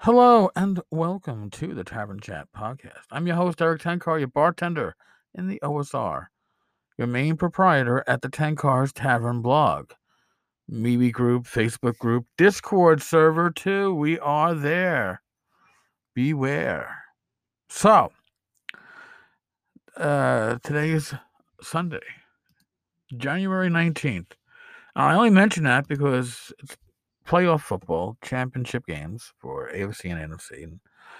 Hello and welcome to the Tavern Chat podcast. I'm your host, Eric Tenkar, your bartender in the OSR, your main proprietor at the Tenkar's Tavern blog, MeWe group, Facebook group, Discord server too. We are there. Beware. So, today is Sunday, January 19th. I only mention that because it's playoff football, championship games for AFC and NFC.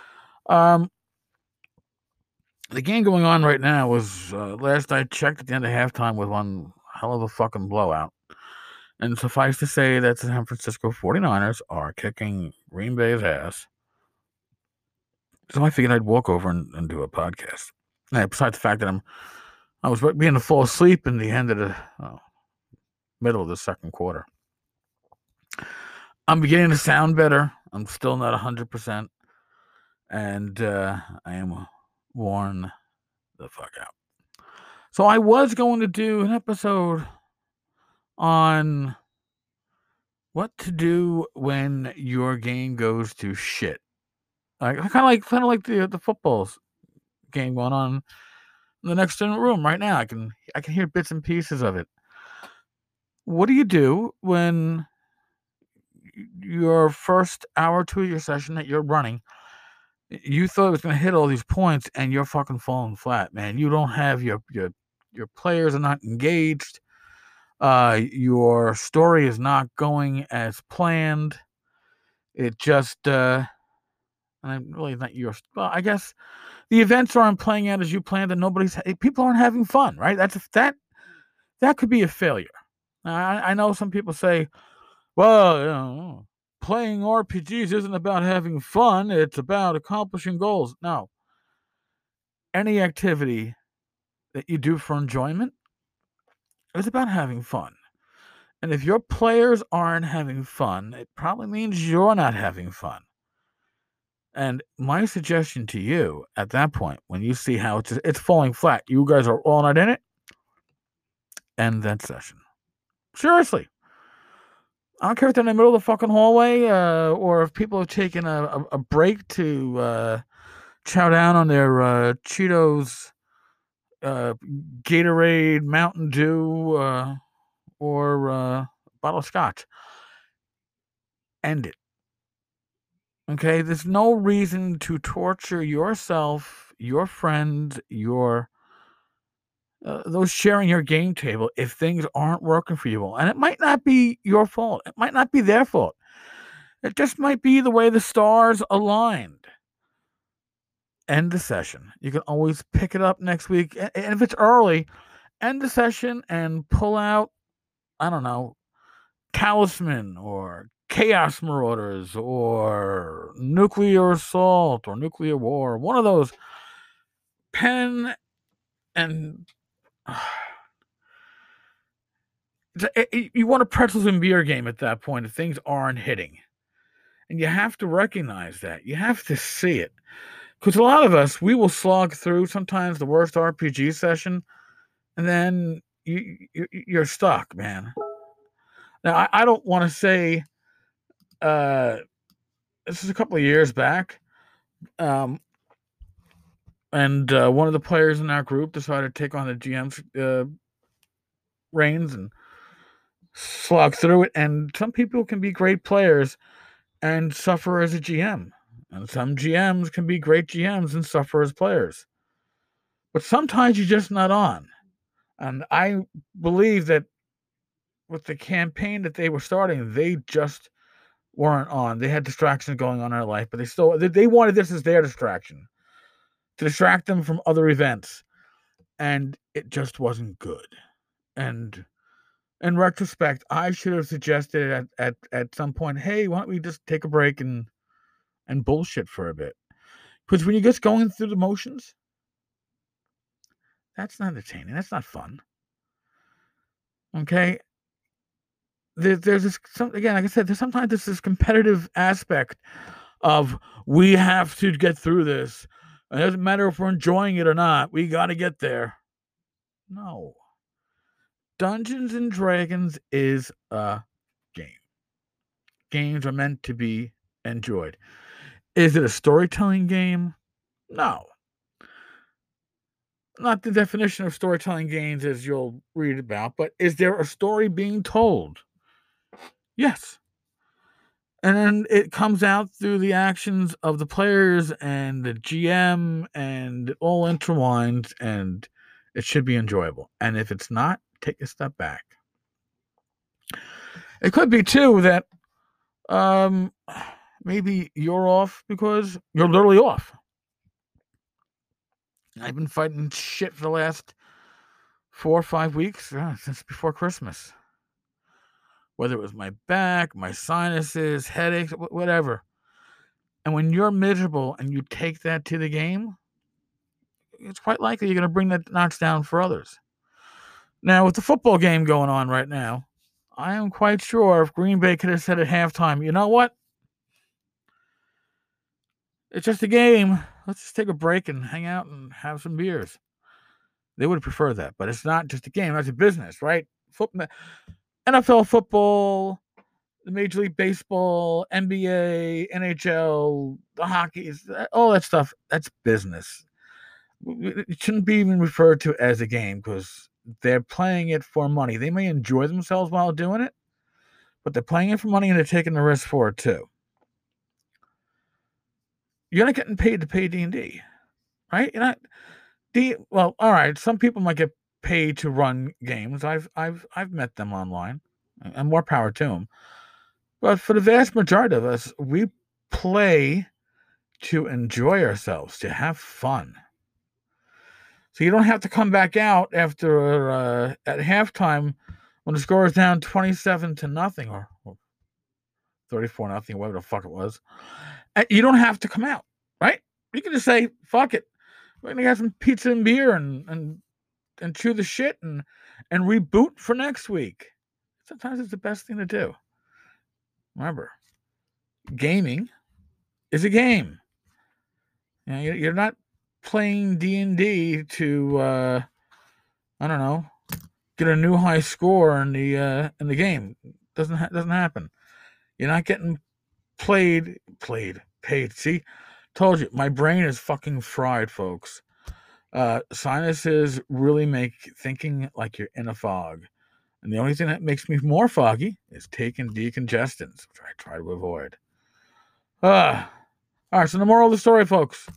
The game going on right now was last I checked at the end of halftime was one hell of a fucking blowout. And suffice to say that the San Francisco 49ers are kicking Green Bay's ass. So I figured I'd walk over and do a podcast. Now, besides the fact that I was beginning to fall asleep in the end of the middle of the second quarter. I'm beginning to sound better. I'm still not 100%. And I am worn the fuck out. So I was going to do an episode on what to do when your game goes to shit. Kind of like the football game going on in the next room right now. I can hear bits and pieces of it. What do you do when your first hour or two of your session that you're running, you thought it was going to hit all these points and you're fucking falling flat, man? You don't have your players are not engaged. Your story is not going as planned. It just and I'm really not yours. Well, I guess the events aren't playing out as you planned, and people aren't having fun, right? That could be a failure. I know some people say, well, playing RPGs isn't about having fun; it's about accomplishing goals. No, any activity that you do for enjoyment is about having fun. And if your players aren't having fun, it probably means you're not having fun. And my suggestion to you at that point, when you see how it's falling flat, you guys are all not in it, end that session. Seriously. I don't care if they're in the middle of the fucking hallway, or if people have taken a break to chow down on their Cheetos, Gatorade, Mountain Dew, or a bottle of scotch. End it. Okay? There's no reason to torture yourself, your friends, those sharing your game table if things aren't working for you all. And it might not be your fault. It might not be their fault. It just might be the way the stars aligned. End the session. You can always pick it up next week. And if it's early, end the session and pull out, I don't know, Talisman or Chaos Marauders or Nuclear Assault or Nuclear War. One of those. Pen and you want a pretzels and beer game at that point if things aren't hitting. And you have to recognize that. You have to see it. Because a lot of us, we will slog through sometimes the worst RPG session, and then you're stuck, man. Now, I don't want to say this is a couple of years back, and one of the players in our group decided to take on the GM's reins and slog through it. And some people can be great players and suffer as a GM. And some GMs can be great GMs and suffer as players. But sometimes you're just not on. And I believe that with the campaign that they were starting, they just weren't on. They had distractions going on in their life, but they wanted this as their distraction to distract them from other events. And it just wasn't good. And in retrospect, I should have suggested at some point, hey, why don't we just take a break and bullshit for a bit? Because when you're just going through the motions, that's not entertaining. That's not fun. Okay? There's this, again, like I said, sometimes there's this competitive aspect of we have to get through this. It doesn't matter if we're enjoying it or not. We got to get there. No. Dungeons and Dragons is a game. Games are meant to be enjoyed. Is it a storytelling game? No. Not the definition of storytelling games as you'll read about, but is there a story being told? Yes. And then it comes out through the actions of the players and the GM, and it all intertwines, and it should be enjoyable. And if it's not, take a step back. It could be too that maybe you're off because you're literally off. I've been fighting shit for the last 4 or 5 weeks since before Christmas. Whether it was my back, my sinuses, headaches, whatever. And when you're miserable and you take that to the game, it's quite likely you're going to bring that notch down for others. Now, with the football game going on right now, I am quite sure if Green Bay could have said at halftime, you know what? It's just a game. Let's just take a break and hang out and have some beers. They would prefer that, but it's not just a game. That's a business, right? NFL football, the Major League Baseball, NBA, NHL, the hockey, all that stuff, that's business. It shouldn't be even referred to as a game because they're playing it for money. They may enjoy themselves while doing it, but they're playing it for money and they're taking the risk for it too. You're not getting paid to play D&D, right? You're not. Well, all right. Some people might get paid to run games. I've met them online, and more power to them. But for the vast majority of us, we play to enjoy ourselves, to have fun. So you don't have to come back out after at halftime when the score is down 27-0 or 34-0, whatever the fuck it was. You don't have to come out, right? You can just say, fuck it. We're going to have some pizza and beer and chew the shit and reboot for next week. Sometimes it's the best thing to do. Remember, gaming is a game. You know, you're not playing D&D to I don't know, get a new high score in the game. Doesn't happen. You're not getting paid. See, told you, my brain is fucking fried, folks. Sinuses really make thinking like you're in a fog. And the only thing that makes me more foggy is taking decongestants, which I try to avoid. All right, so the moral of the story, folks.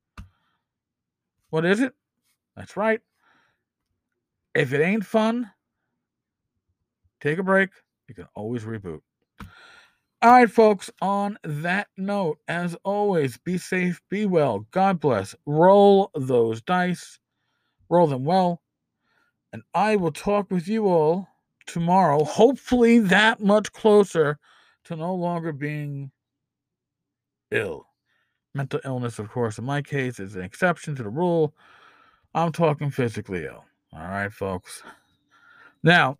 What is it? That's right. If it ain't fun, take a break. You can always reboot. All right, folks, on that note, as always, be safe, be well, God bless. Roll those dice, roll them well, and I will talk with you all tomorrow, hopefully that much closer to no longer being ill. Mental illness, of course, in my case, is an exception to the rule. I'm talking physically ill. All right, folks. Now,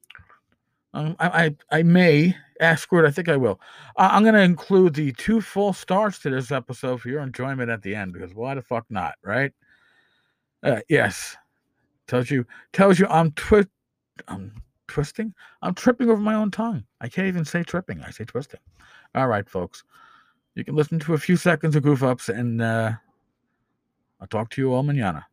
I may ask for it. I think I will. I'm going to include the 2 full starts to this episode for your enjoyment at the end, because why the fuck not, right? Yes. Tells you I'm twisting. I'm tripping over my own tongue. I can't even say tripping. I say twisting. All right, folks. You can listen to a few seconds of goof ups, and I'll talk to you all mañana.